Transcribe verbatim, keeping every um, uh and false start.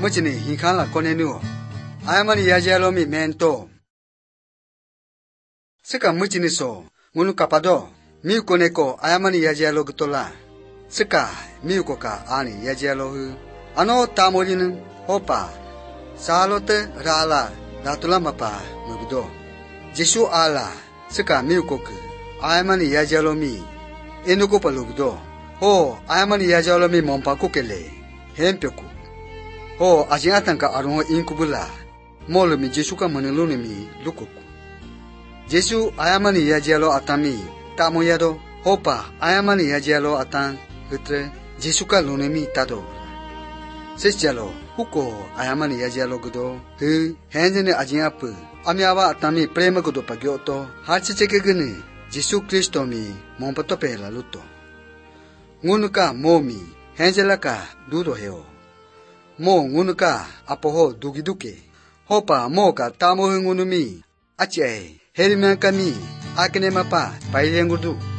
muchini hinkala konenu ayamani yajalo mi mento sika muchini so ngunu kapado mi koneko ayamani yajalo gtola sika mi koka ani yajalo hu ano tamolin hopa salote rala datula mapa mugdo Jesu ala sika mi koku ayamani yajalo mi enuko palugdo ho ayamani yajalo mi mompa kokele hempeku ho ajingatanka arungo inkubula molo mi Jesu ka maneluni mi lukuku Jesu ayamani yajalo atami tamoyado hopa ayamani yajalo atan hutre Jesu ka lunemi tado sesjalo huko ayamani yajalo gudo hu henjene ajingapu amyawa atami prema gudo pagyoto harchichekegene Jesu Kristo mi mompato pela luto ngunuka momi henjelaka dudo heo mo ngunuka apoho dugiduke hopa moka tamo ngunumi ache herimankami akene mapa pailengudu